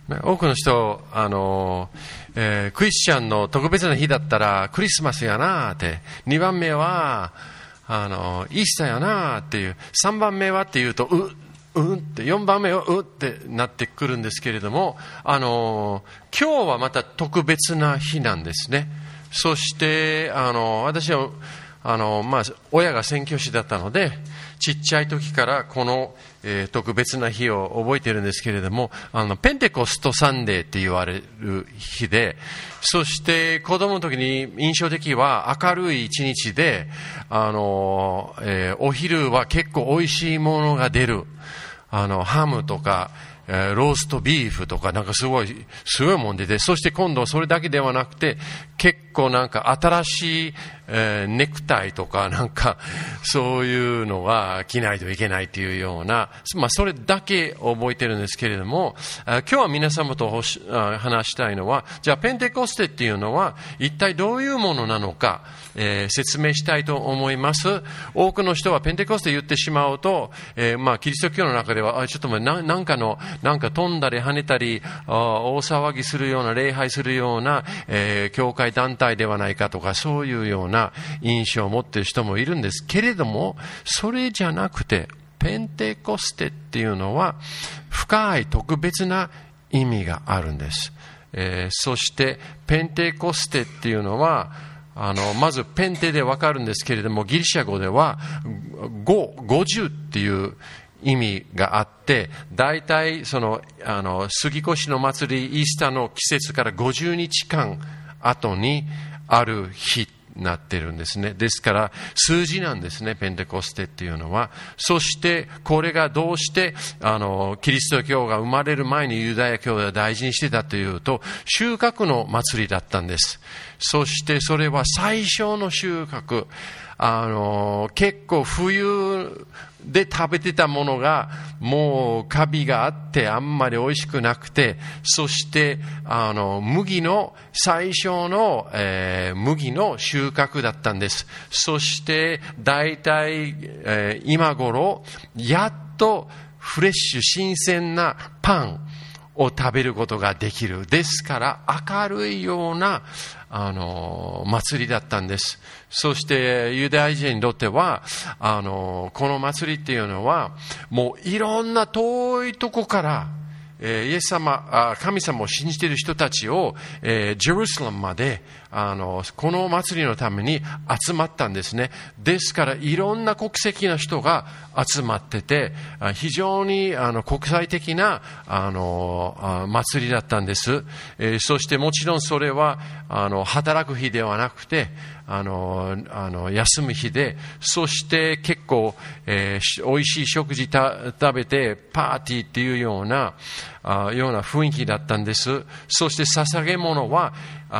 多くの人、クリスチャンの特別な日だったらクリスマスやなって、2番目はイースターやなっていう、3番目はっていうとって、4番目はってなってくるんですけれども、今日はまた特別な日なんですね。そして私は親が宣教師だったので、ちっちゃい時からこの、特別な日を覚えているんですけれども、ペンテコストサンデーって言われる日で、そして子供の時に印象的は明るい一日で、お昼は結構美味しいものが出る。ハムとか、ローストビーフとか、なんかすごいもんでて、そして今度それだけではなくて、結構なんか新しい、ネクタイとかなんかそういうのが着ないといけないというような、それだけ覚えてるんですけれども、今日は皆様と話したいのは、じゃあペンテコステっていうのは一体どういうものなのか、説明したいと思います。多くの人はペンテコステ言ってしまうと、キリスト教の中ではちょっとなんか飛んだり跳ねたり大騒ぎするような、礼拝するような、教会団体ではないかとか、そういうような印象を持っている人もいるんですけれども、それじゃなくてペンテコステっていうのは深い特別な意味があるんです。そしてペンテコステっていうのはまずペンテでわかるんですけれども、ギリシャ語では50っていう意味があって、だいたい杉越の祭り、イースターの季節から50日間後にある日になっているんですね。ですから数字なんですね、ペンテコステっていうのは。そしてこれがどうしてキリスト教が生まれる前にユダヤ教が大事にしてたというと、収穫の祭りだったんです。そしてそれは最小の収穫、結構冬で食べてたものがもうカビがあってあんまり美味しくなくて、そして麦の最小の、麦の収穫だったんです。そしてだいたい今頃やっとフレッシュ新鮮なパンを食べることができる。ですから明るいような祭りだったんです。そしてユダヤ人にとってはこの祭りっていうのはもういろんな遠いとこからイエス様、神様を信じている人たちを、ジェルサレムまでこの祭りのために集まったんですね。ですからいろんな国籍の人が集まってて、非常に国際的な祭りだったんです。そしてもちろんそれは働く日ではなくて休む日で、そして結構、美味しい食事食べてパーティーっていうような雰囲気だったんです。そして捧げ物は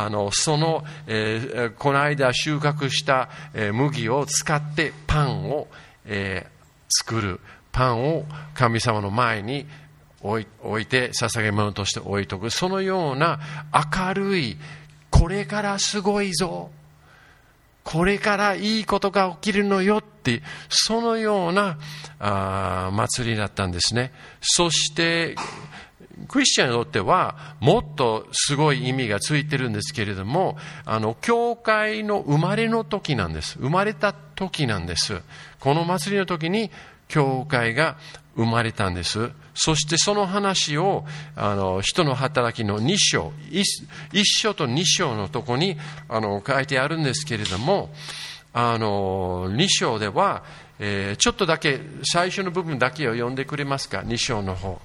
この間収穫した麦を使ってパンを作る。パンを神様の前に置いて捧げ物として置いとく。そのような明るい、これからすごいぞ、これからいいことが起きるのよって、そのような祭りだったんですね。そしてクリスチャンにとってはもっとすごい意味がついてるんですけれども、教会の生まれの時なんです。生まれた時なんです。この祭りの時に教会が生まれたんです。そしてその話を人の働きの2章、1章と2章のとこに書いてあるんですけれども、2章では、ちょっとだけ最初の部分だけを読んでくれますか。2章の方。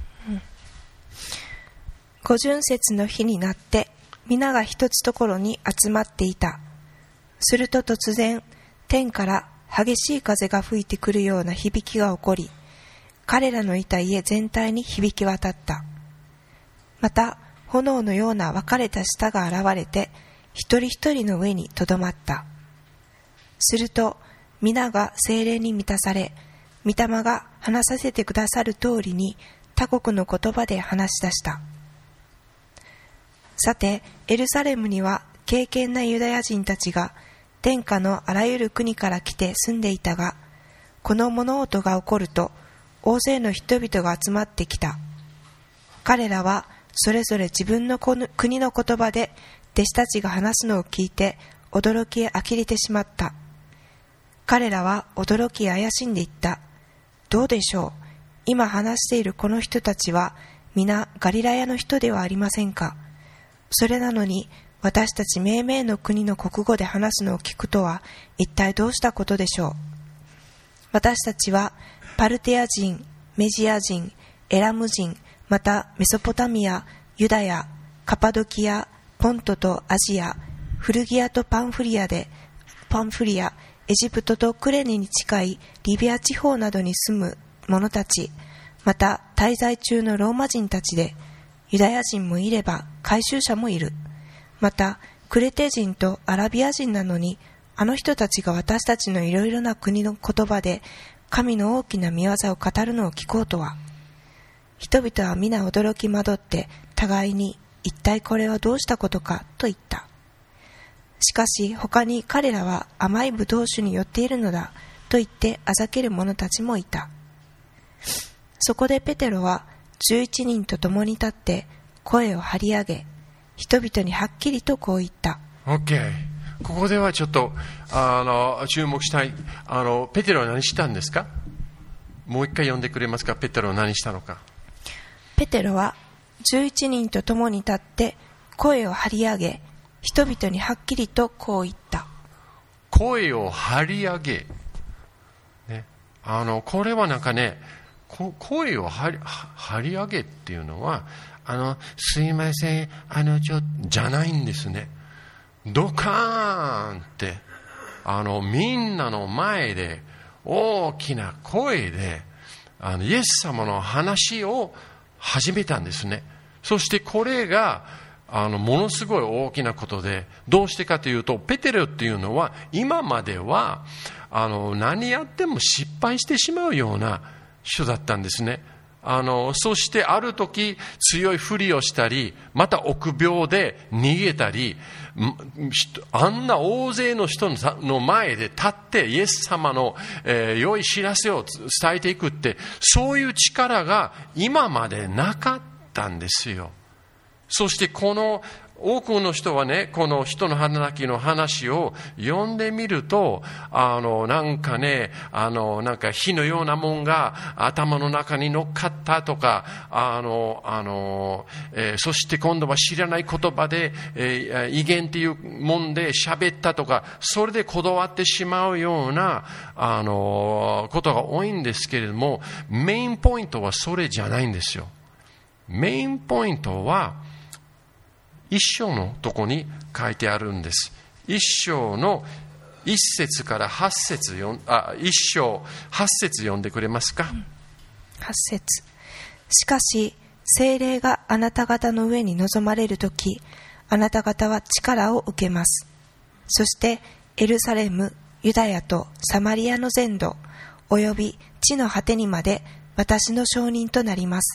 五旬節の日になって皆が一つところに集まっていた。すると突然天から激しい風が吹いてくるような響きが起こり、彼らのいた家全体に響き渡った。また炎のような分かれた舌が現れて一人一人の上にとどまった。すると皆が聖霊に満たされ、御霊が話させてくださる通りに他国の言葉で話し出した。さてエルサレムには敬虔なユダヤ人たちが天下のあらゆる国から来て住んでいたが、この物音が起こると大勢の人々が集まってきた。彼らはそれぞれ自分の国の言葉で弟子たちが話すのを聞いて驚き呆れてしまった。彼らは驚き怪しんでいった。どうでしょう。今話しているこの人たちは皆ガリラヤの人ではありませんか。それなのに私たち命名の国の国語で話すのを聞くとは一体どうしたことでしょう。私たちはパルテア人、メジア人、エラム人、またメソポタミア、ユダヤ、カパドキア、ポントとアジア、フルギアとパンフリア、エジプトとクレネに近いリビア地方などに住む者たち、また滞在中のローマ人たちで、ユダヤ人もいれば改宗者もいる。またクレテ人とアラビア人なのに、あの人たちが私たちのいろいろな国の言葉で神の大きな御業を語るのを聞こうとは。人々は皆驚き惑って互いに一体これはどうしたことかと言った。しかし他に彼らは甘いブドウ酒に酔っているのだと言ってあざける者たちもいた。そこでペテロは11人と共に立って声を張り上げ、人々にはっきりとこう言った。 OK。 ここではちょっと注目したい。ペテロは何したんですか。もう一回読んでくれますか。ペテロは何したのか。 ペテロは11人と共に立って声を張り上げ、人々にはっきりとこう言った。 声を張り上げ、ね、これはなんかね、声を張り上げっていうのはすいませんじゃないんですね。ドカーンってみんなの前で大きな声でイエス様の話を始めたんですね。そしてこれがものすごい大きなことで、どうしてかというと、ペテロっていうのは今までは何やっても失敗してしまうような人だったんですね。そしてある時強いふりをしたり、また臆病で逃げたり、あんな大勢の人の前で立ってイエス様の良い知らせを伝えていくって、そういう力が今までなかったんですよ。そしてこの多くの人はね、この人の働きの話を読んでみると、なんかね、なんか火のようなもんが頭の中に乗っかったとか、そして今度は知らない言葉で、異言っていうもんで喋ったとか、それでこだわってしまうような、ことが多いんですけれども、メインポイントはそれじゃないんですよ。メインポイントは、一章のとこに書いてあるんです。一章の一節から八節一章八節読んでくれますか。 八節。しかし聖霊があなた方の上に臨まれるとき、あなた方は力を受けます。そしてエルサレム、ユダヤとサマリアの全土および地の果てにまで私の証人となります。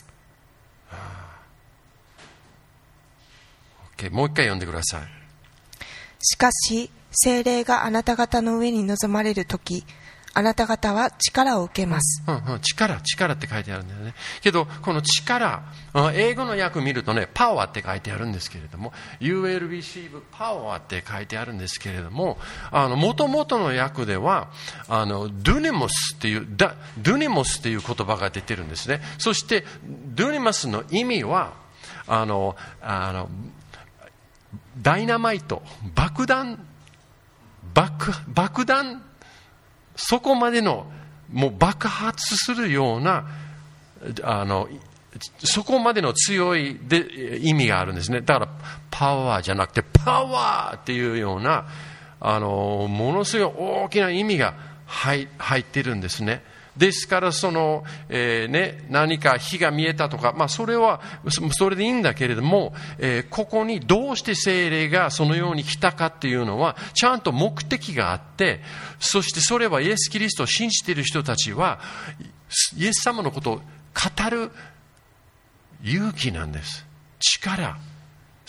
もう一回読んでください。 しかし聖霊があなた方の上に臨まれるとき、あなた方は力を受けます。 力って書いてあるんだよね。けどこの力、英語の訳見るとね、パワーって書いてあるんですけれども、You will receive power って書いてあるんですけれども、元々の訳ではドゥネモスっていう言葉が出てるんですね。そしてドゥネモスの意味はダイナマイト、爆弾、そこまでのもう爆発するようなそこまでの強い意味があるんですね。だからパワーじゃなくてパワーっていうようなものすごい大きな意味が入ってるんですね。ですから何か火が見えたとか、それでいいんだけれども、ここにどうして聖霊がそのように来たかっていうのはちゃんと目的があって、そしてそれはイエス・キリストを信じている人たちはイエス様のことを語る勇気なんです。力。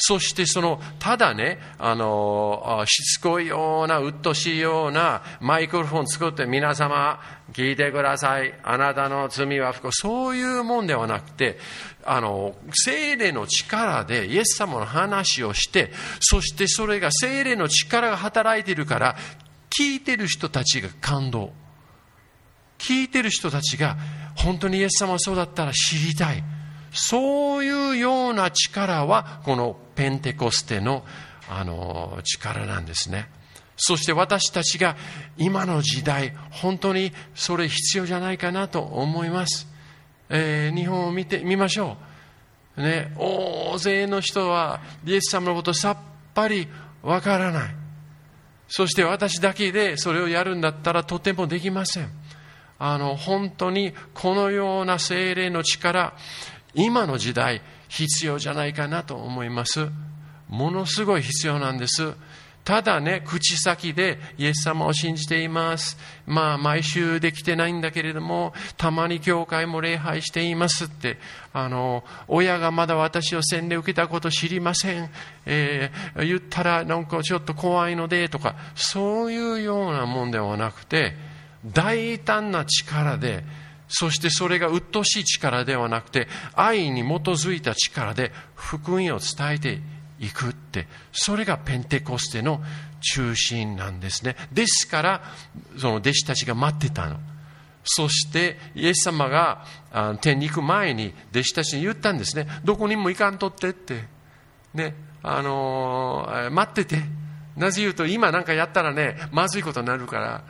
そしてただね、しつこいような、うっとしいようなマイクロフォン作って、皆様、聞いてください。あなたの罪は不幸。そういうもんではなくて、聖霊の力でイエス様の話をして、そしてそれが聖霊の力が働いているから、聞いてる人たちが感動。聞いてる人たちが、本当にイエス様はそうだったら知りたい。そういうような力は、このペンテコステの、力なんですね。そして私たちが今の時代、本当にそれ必要じゃないかなと思います。日本を見ましょう。ね、大勢の人はイエス様のことさっぱりわからない。そして私だけでそれをやるんだったらとてもできません。本当にこのような聖霊の力、今の時代必要じゃないかなと思います。ものすごい必要なんです。ただね、口先でイエス様を信じています。毎週できてないんだけれども、たまに教会も礼拝していますって、親がまだ私を洗礼受けたこと知りません。言ったらなんかちょっと怖いのでとか、そういうようなもんではなくて、大胆な力で、そしてそれが鬱陶しい力ではなくて、愛に基づいた力で福音を伝えて行くって、それがペンテコステの中心なんですね。ですからその弟子たちが待ってたの。そしてイエス様が天に行く前に弟子たちに言ったんですね。どこにも行かんとってってね、待ってて。なぜ言うと、今なんかやったらね、まずいことになるから、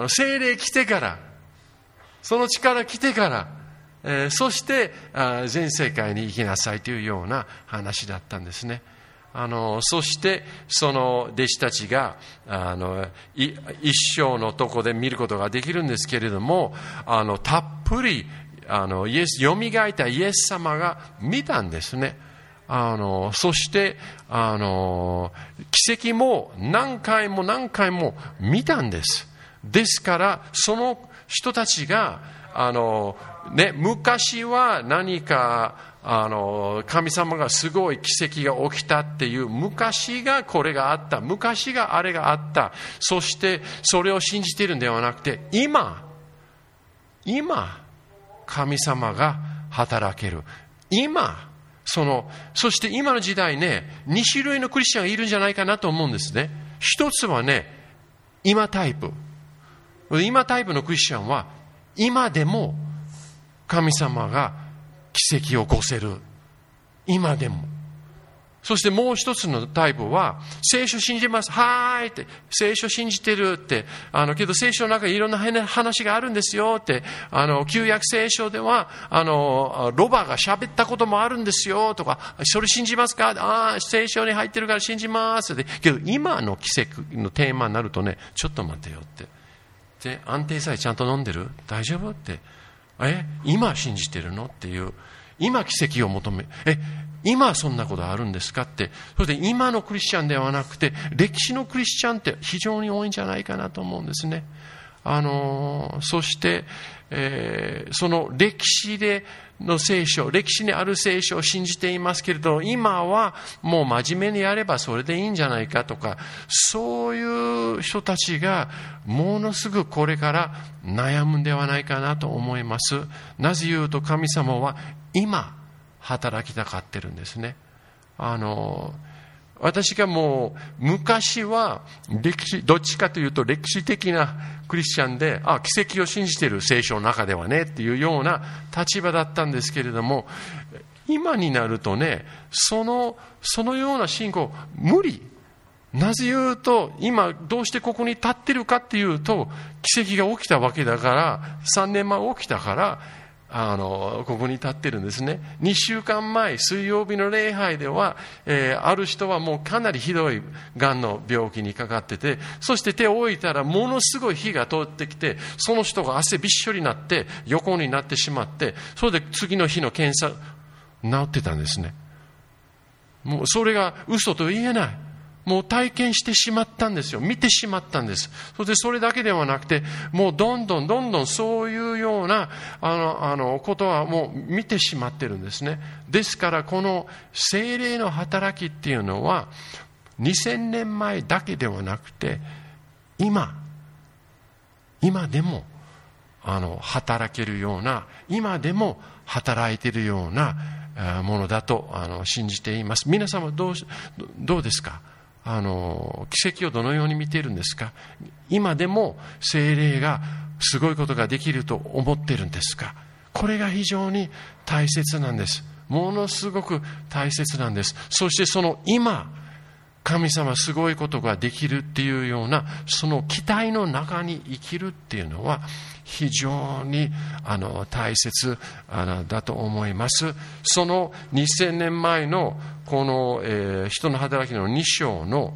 聖霊来てから、その力来てから、そして全世界に行きなさいというような話だったんですね。そしてその弟子たちが一章のとこで見ることができるんですけれども、たっぷりよみがえったイエス様が見たんですね。そして奇跡も何回も何回も見たんです。ですからその人たちが昔は何か神様がすごい奇跡が起きたっていう、昔がこれがあった、昔があれがあった、そしてそれを信じているんではなくて、今神様が働ける。そして今の時代ね、2種類のクリスチャンがいるんじゃないかなと思うんですね。一つはね、今タイプのクリスチャンは、今でも神様が奇跡を起こせる。今でも。そしてもう一つのタイプは、聖書信じます。はーいって、聖書信じてるって、けど聖書の中にいろんな話があるんですよって、旧約聖書では、ロバが喋ったこともあるんですよとか、それ信じますか？聖書に入ってるから信じますって。けど今の奇跡のテーマになるとね、ちょっと待ってよって。で、安定剤ちゃんと飲んでる？大丈夫って。今信じてるのっていう。今奇跡を求め、今そんなことあるんですかって。それで今のクリスチャンではなくて、歴史のクリスチャンって非常に多いんじゃないかなと思うんですね。そして、その歴史にある聖書を信じていますけれど、今はもう真面目にやればそれでいいんじゃないかとか、そういう人たちがものすぐこれから悩むんではないかなと思います。なぜ言うと、神様は今働きたがってるんですね。私がもう昔はどっちかというと歴史的なクリスチャンで、奇跡を信じている、聖書の中ではねっていうような立場だったんですけれども、今になるとね、そのような信仰無理。なぜ言うと、今どうしてここに立ってるかっていうと、奇跡が起きたわけだから、3年前起きたから、ここに立ってるんですね。2週間前、水曜日の礼拝では、ある人はもうかなりひどいがんの病気にかかってて、そして手を置いたらものすごい火が通ってきて、その人が汗びっしょりになって横になってしまって、それで次の日の検査治ってたんですね。もうそれが嘘と言えない。 もう体験してしまったんですよ。見てしまったんです。そしてそれだけではなくて、もうどんどんそういうようなことはもう見てしまってるんですね。ですからこの聖霊の働きっていうのは2000年前だけではなくて、今でも働けるような、今でも働いているようなものだと信じています。皆様どうですか？奇跡をどのように見ているんですか？今でも聖霊がすごいことができると思っているんですか？これが非常に大切なんです。ものすごく大切なんです。そしてその今、神様すごいことができるっていうようなその期待の中に生きるっていうのは非常に大切だと思います。その2000年前のこの、人の働きの2章の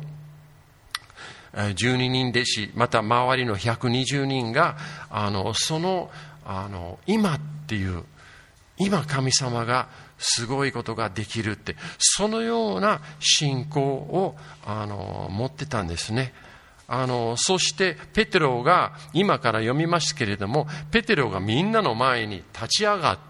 12人弟子、また周りの120人がその今っていう今神様がすごいことができるって、そのような信仰を持ってたんですね。そしてペテロが、今から読みますけれども、ペテロがみんなの前に立ち上がって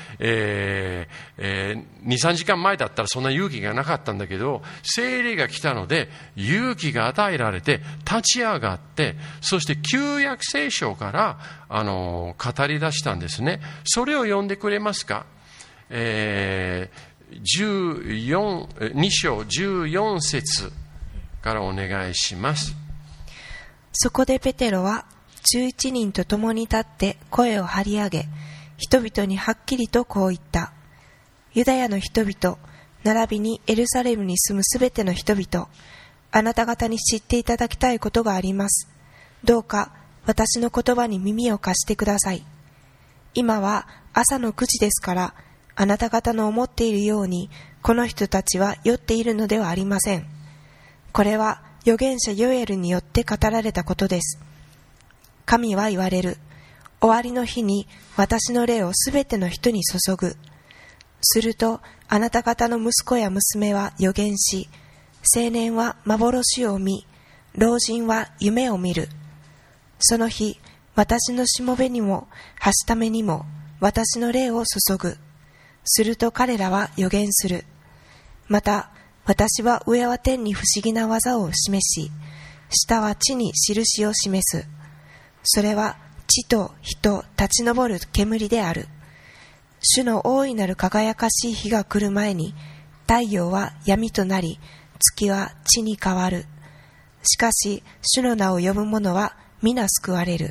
、2、3時間前だったらそんな勇気がなかったんだけど、聖霊が来たので勇気が与えられて立ち上がって、そして旧約聖書から語り出したんですね。それを読んでくれますか？2章14節からお願いします。 そこでペテロは11人と共に立って声を張り上げ、人々にはっきりとこう言った。ユダヤの人々、並びにエルサレムに住むすべての人々、あなた方に知っていただきたいことがあります。どうか私の言葉に耳を貸してください。今は朝の9時ですから、あなた方の思っているようにこの人たちは酔っているのではありません。これは預言者ヨエルによって語られたことです。神は言われる。終わりの日に私の霊をすべての人に注ぐ。するとあなた方の息子や娘は預言し、青年は幻を見、老人は夢を見る。その日、私のしもべにもはしためにも私の霊を注ぐ。すると彼らは預言する。また私は上は天に不思議な技を示し、下は地に印を示す。それは地と火と立ち上る煙である。主の大いなる輝かしい日が来る前に、太陽は闇となり、月は地に変わる。しかし主の名を呼ぶ者は皆救われる。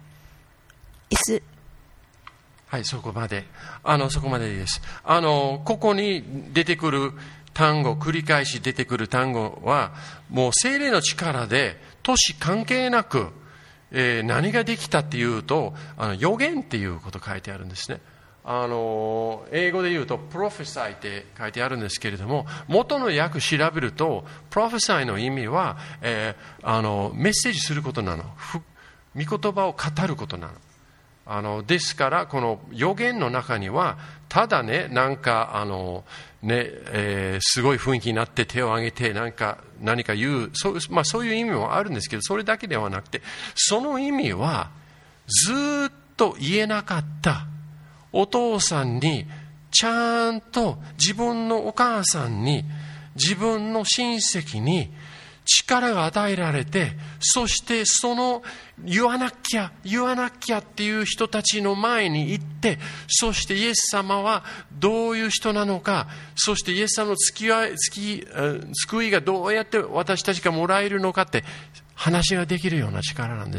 はい、そこまでです。ここに出てくる単語、繰り返し出てくる単語は、もう聖霊の力で年関係なく、何ができたっていうと、預言っていうこと書いてあるんですね。英語で言うとプロフェサイって書いてあるんですけれども、元の訳調べるとプロフェサイの意味は、メッセージすることなの。御言葉を語ることなの。ですからこの預言の中にはただね、なんかすごい雰囲気になって手を挙げて何か言う、そういう意味もあるんですけど、それだけではなくて、その意味はずっと言えなかったお父さんに、ちゃんと自分のお母さんに、自分の親戚に力が与えられて、そしてその言わなきゃっていう人たちの前に行って、そしてイエス様はどういう人なのか、そしてイエス様の救いがどうやって私たちがもらえるのかって話ができるような力なんです。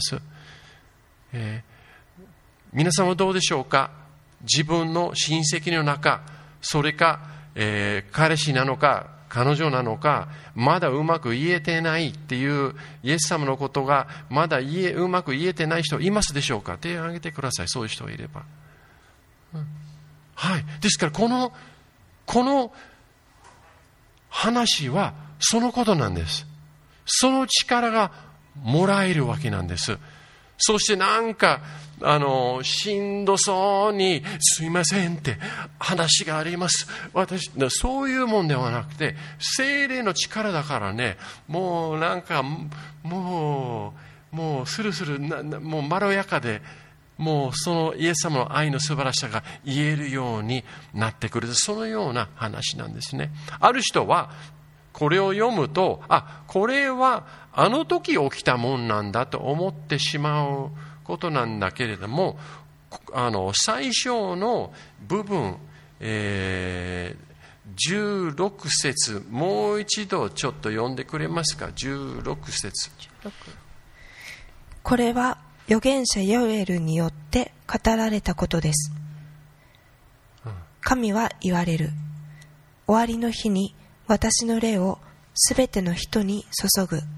皆さんはどうでしょうか？自分の親戚の中、それか、彼氏なのか彼女なのか、まだうまく言えてないっていうイエス様のことがまだうまく言えてない人いますでしょうか？手を挙げてください。そういう人がいれば、はい。ですからこの話はそのことなんです。その力がもらえるわけなんです。 そしてなんか、しんどそうに、すいませんって話があります。そういうもんではなくて、聖霊の力だからね、もうなんか、もうスルスル、もうまろやかで、もうそのイエス様の愛の素晴らしさが言えるようになってくる。そのような話なんですね。ある人は、これを読むと、これはあの時起きたもんなんだと思ってしまうことなんだけれども、最初の部分、16節、もう一度ちょっと読んでくれますか。16節。 これは預言者ヨエルによって語られたことです。神は言われる。終わりの日に私の霊をすべての人に注ぐ。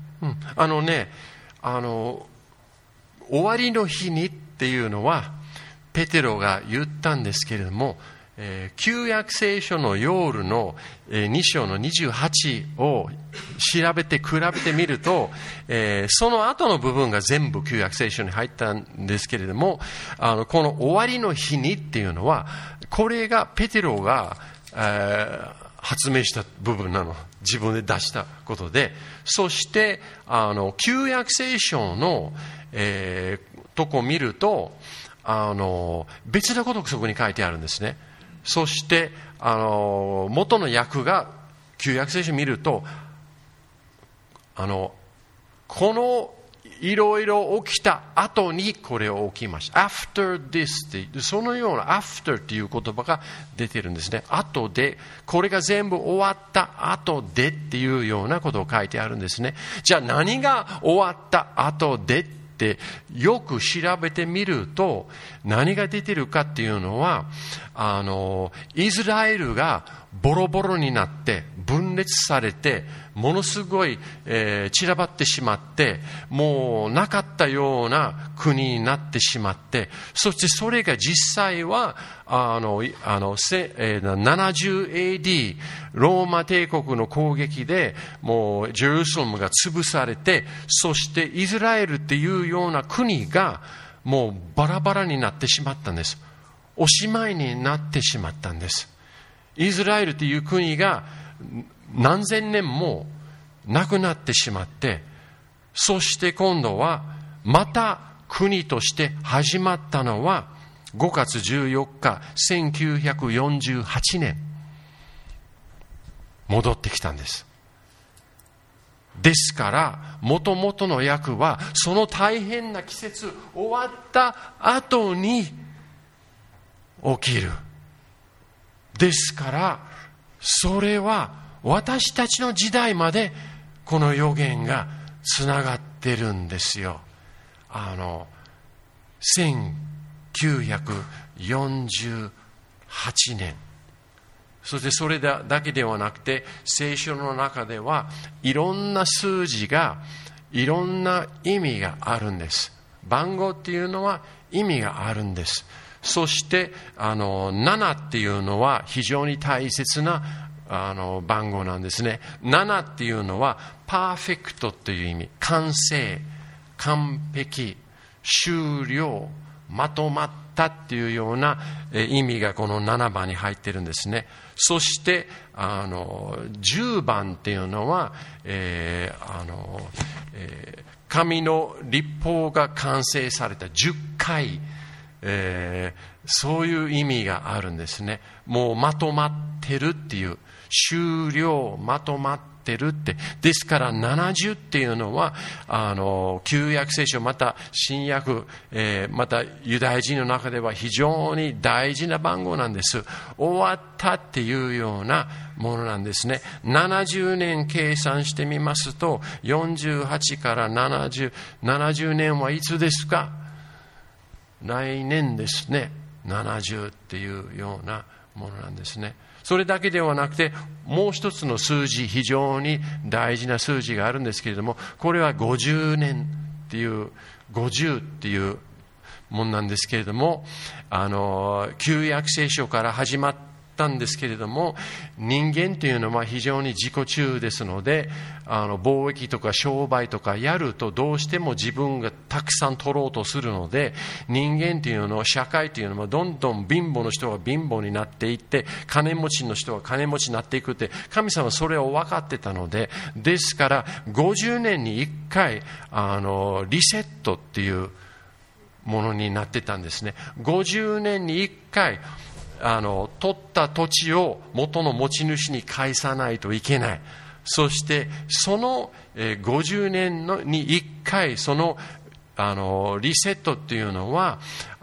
終わりの日にっていうのはペテロが言ったんですけれども、旧約聖書のヨールの2章の28を調べて比べてみると、その後の部分が全部旧約聖書に入ったんですけれども、この終わりの日にっていうのは、これがペテロが、発明した部分なの。自分で出したことで、そして旧約聖書の、とこ見ると別なことがそこに書いてあるんですね。そして元の訳が旧約聖書を見るとこのいろいろ起きた後にこれを起きました。after this ってそのような after っていう言葉が出てるんですね。後で、これが全部終わった後でっていうようなことを書いてあるんですね。じゃあ何が終わった後でってよく調べてみると何が出てるかっていうのは、イスラエルがボロボロになって分裂されてものすごい、散らばってしまって、もうなかったような国になってしまって、そしてそれが実際は70AD ローマ帝国の攻撃でもうジェルサレムが潰されて、そしてイスラエルっていうような国がもうバラバラになってしまったんです。おしまいになってしまったんです。イスラエルという国が何千年もなくなってしまって、そして今度はまた国として始まったのは5月14日1948年戻ってきたんです。ですから元々の訳はその大変な季節終わった後に起きる。ですからそれは私たちの時代までこの予言がつながってるんですよ。1948年。そしてそれだけではなくて、聖書の中ではいろんな数字がいろんな意味があるんです。番号っていうのは意味があるんです。そして7っていうのは非常に大切な番号なんですね。7っていうのはパーフェクトという意味、完成、完璧、終了、まとまったっていうような意味がこの7番に入ってるんですね。そして10番っていうのは、神の律法が完成された10回、そういう意味があるんですね。もうまとまってるっていう、終了、まとまってるって。ですから70っていうのは旧約聖書また新約、またユダヤ人の中では非常に大事な番号なんです。終わったっていうようなものなんですね。70年計算してみますと48から70年はいつですか？来年ですね。70っていうようなものなんですね。それだけではなくてもう一つの数字、非常に大事な数字があるんですけれども、これは50年っていう50っていうものなんですけれども、旧約聖書から始まっったんですけれども、人間というのは非常に自己中ですので、貿易とか商売とかやるとどうしても自分がたくさん取ろうとするので、人間というのは、社会というのはどんどん貧乏の人が貧乏になっていって、金持ちの人が金持ちになっていくって、神様はそれを分かってたので、ですから50年に1回リセットっていうものになってたんですね。50年に1回取った土地を元の持ち主に返さないといけない。そしてその50年に1回そのリセットっていうのは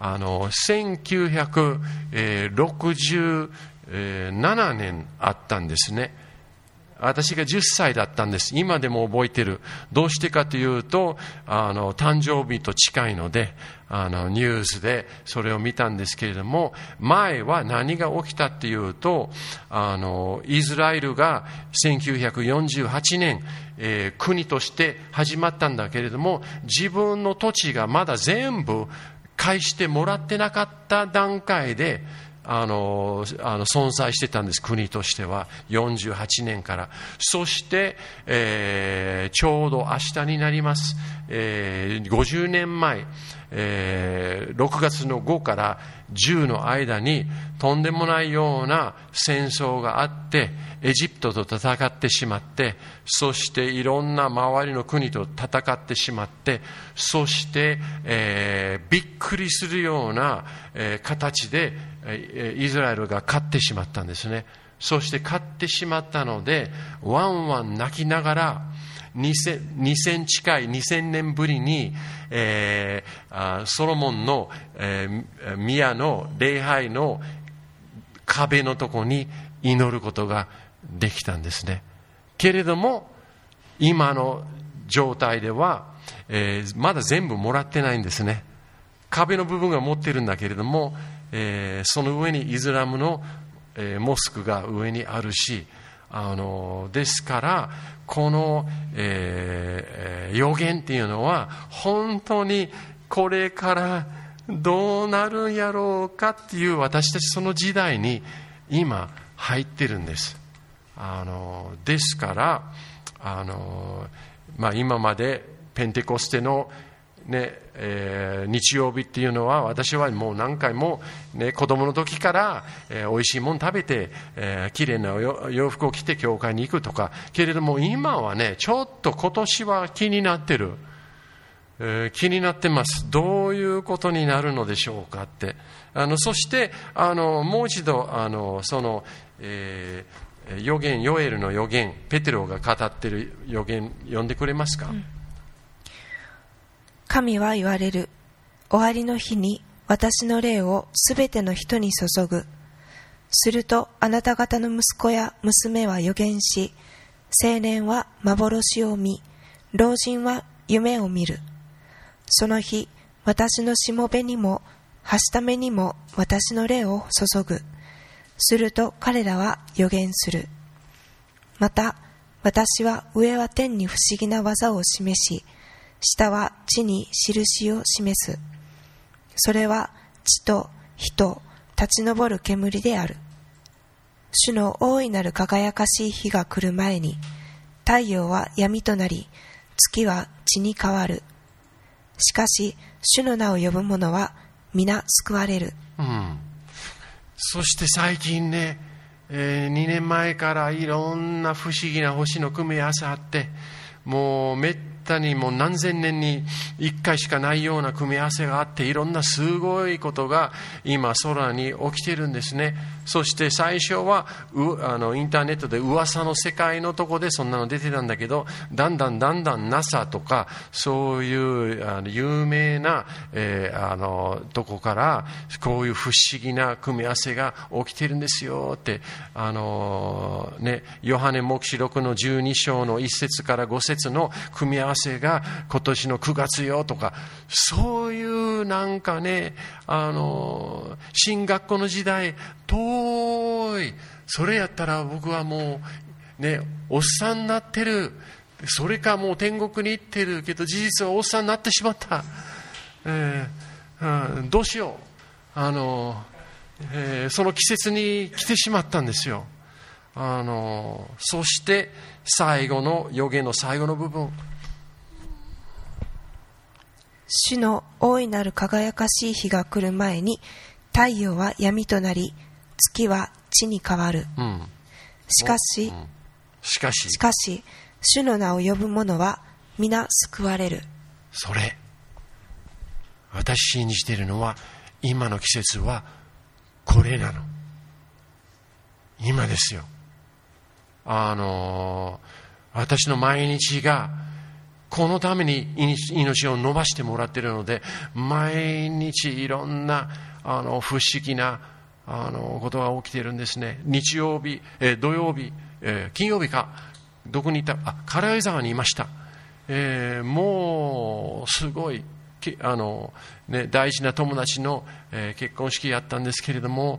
1967年あったんですね。私が10歳だったんです。今でも覚えてる。どうしてかというと、誕生日と近いので、ニュースでそれを見たんですけれども、前は何が起きたっていうと、イスラエルが1948年、国として始まったんだけれども、自分の土地がまだ全部返してもらってなかった段階で、存在してたんです。国としては48年から。そして、ちょうど明日になります、50年前、6月の5から10の間にとんでもないような戦争があって、エジプトと戦ってしまって、そしていろんな周りの国と戦ってしまって、そして、びっくりするような、形でイスラエルが勝ってしまったんですね。そして勝ってしまったので、ワンワン泣きながら2000年ぶりに、ソロモンの、宮の礼拝の壁のところに祈ることができたんですね。けれども今の状態では、まだ全部もらってないんですね。壁の部分が持ってるんだけれども、その上にイスラムの、モスクが上にあるし、ですからこの、予言っていうのは本当にこれからどうなるんやろうかっていう、私たちその時代に今入ってるんです。ですから今までペンテコステの日曜日っていうのは、私はもう何回も、子供の時から、美味しいもの食べて、綺麗な洋服を着て教会に行くとか、けれども今はね、ちょっと今年は気になってる、気になってます。どういうことになるのでしょうかって。そしてもう一度その、預言、ヨエルの預言、ペテロが語っている預言読んでくれますか？ 神は言われる。終わりの日に私の霊をすべての人に注ぐ。するとあなた方の息子や娘は預言し、青年は幻を見、老人は夢を見る。その日、私のしもべにもはしためにも私の霊を注ぐ。すると彼らは預言する。また私は上は天に不思議な技を示し、下は地に印を示す。それは地と火と立ち上る煙である。主の大いなる輝かしい日が来る前に、太陽は闇となり、月は血に変わる。しかし主の名を呼ぶ者は皆救われる。 そして最近ね、2年前からいろんな不思議な星の組み合わせあって、もうめったにもう何千年に1回しかないような組み合わせがあって、いろんなすごいことが今空に起きているんですね。そして最初はインターネットで噂の世界のとこでそんなの出てたんだけど、だんだん NASA とかそういう有名な、とこからこういう不思議な組み合わせが起きてるんですよってヨハネ黙示録の12章の1節から5節の組み合わせが今年の9月よとか、そういうなんかね、進学校の時代遠い、それやったら僕はもうね、おっさんになってる、それかもう天国に行ってるけど事実はおっさんになってしまった、どうしよう。 その季節に来てしまったんですよ。そして最後の預言の最後の部分、 主の大いなる輝かしい日が来る前に太陽は闇となり月は地に変わる。しかし主の名を呼ぶ者は皆救われる。 それ、私信じているのは今の季節はこれなの。今ですよ。私の毎日がこのために命を伸ばしてもらっているので、毎日いろんな不思議なことが起きているんですね。日曜日、土曜日、金曜日かどこにいた、軽井沢にいました。もうすごい大事な友達の、結婚式やったんですけれども、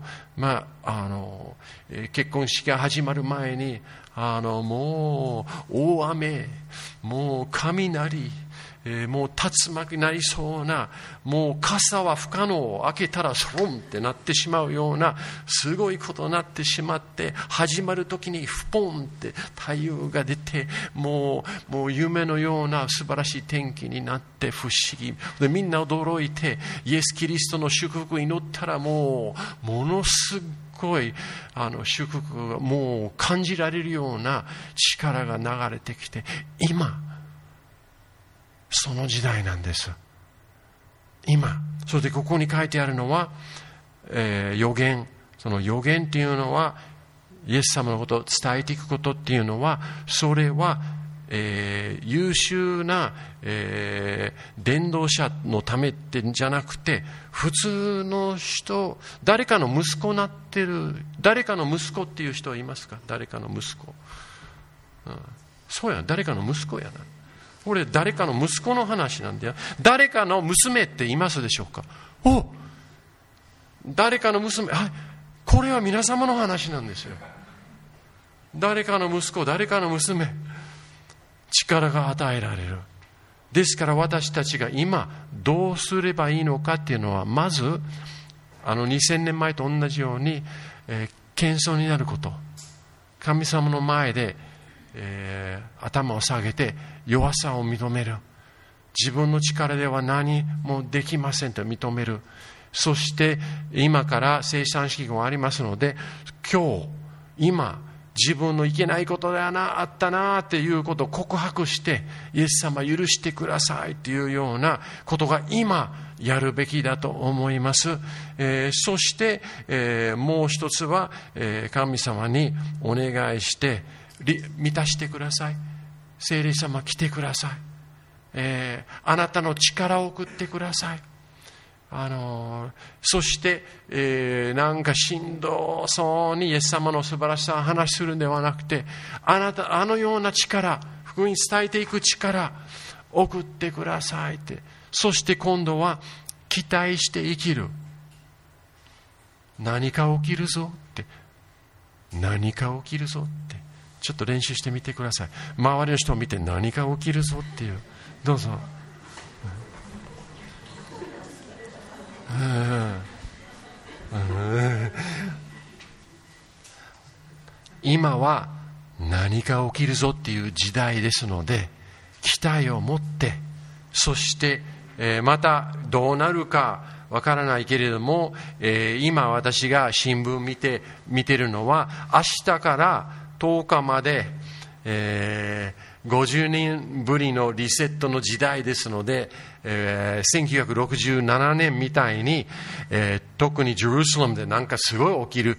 結婚式が始まる前にもう大雨、もう雷、もう竜巻になりそうな、もう傘は不可能、開けたらスロンってなってしまうようなすごいことになってしまって、始まる時にフポンって太陽が出て、もう夢のような素晴らしい天気になって、不思議でみんな驚いて、イエス・キリストの祝福を祈ったら、ものすごい祝福がもう感じられるような力が流れてきて、今その時代なんです。今。それでここに書いてあるのは、預言。その預言っていうのは、イエス様のことを伝えていくことっていうのは、それは、優秀な、伝道者のためってんじゃなくて、普通の人、誰かの息子になってる、誰かの息子っていう人はいますか？誰かの息子。そうや、誰かの息子やな。これ誰かの息子の話なんだよ。誰かの娘っていますでしょうか？誰かの娘、これは皆様の話なんですよ。誰かの息子、誰かの娘、力が与えられる。ですから私たちが今どうすればいいのかっていうのは、まず2000年前と同じように、謙遜になること。神様の前で頭を下げて弱さを認める。自分の力では何もできませんと認める。そして今から生産式がありますので、今自分のいけないことだな、あったなっていうことを告白して、イエス様許してくださいっていうようなことが今やるべきだと思います。そして、もう一つは、神様にお願いして満たしてください。聖霊様来てください。あなたの力を送ってください。そして、なんかしんどそうにイエス様の素晴らしさを話するんではなくて、あのような力、福音伝えていく力送ってくださいって。そして今度は期待して生きる。何か起きるぞって、何か起きるぞって、ちょっと練習してみてください。周りの人を見て、何か起きるぞっていう。どうぞ。今は何か起きるぞっていう時代ですので、期待を持って、そして、またどうなるかわからないけれども、今私が新聞見てるのは、明日から10日まで、50年ぶりのリセットの時代ですので、1967年みたいに、特にジェルサレムでなんかすごい起きる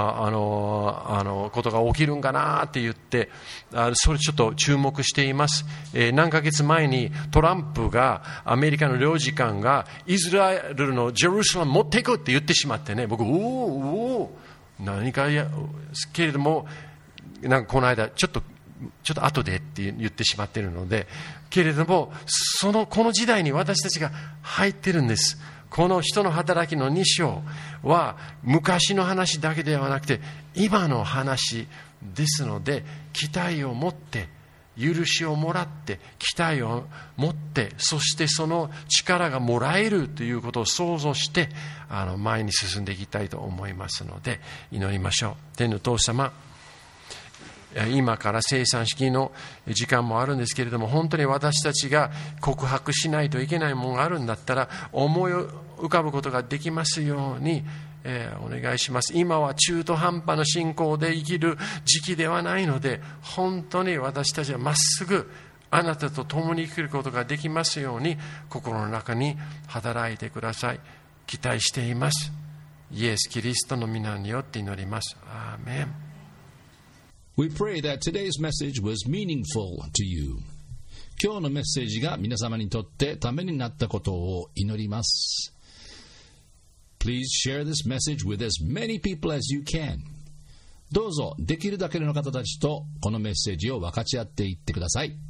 ことが起きるんかなって言って、それちょっと注目しています。何ヶ月前にトランプが、アメリカの領事館がイスラエルのジェルサレム持っていくって言ってしまってね、僕何かけれども、なんかこの間ちょっと後でって言ってしまっているので、けれどもこの時代に私たちが入ってるんです。この人の働きの2章は昔の話だけではなくて今の話ですので、期待を持って許しをもらって、期待を持って、そしてその力がもらえるということを想像して、前に進んでいきたいと思いますので、祈りましょう。天のお父様、今から生産式の時間もあるんですけれども、本当に私たちが告白しないといけないものがあるんだったら、思い浮かぶことができますように、お願いします。今は中途半端な信仰で生きる時期ではないので、本当に私たちはまっすぐあなたと共に生きることができますように、心の中に働いてください。期待しています。イエス・キリストの皆によって祈ります。アーメン。 We pray that today's message was meaningful to you. 今日のメッセージが皆様にとってためになったことを祈ります。Please share this message with as many people as you can. どうぞできるだけの方たちとこのメッセージを分かち合っていってください。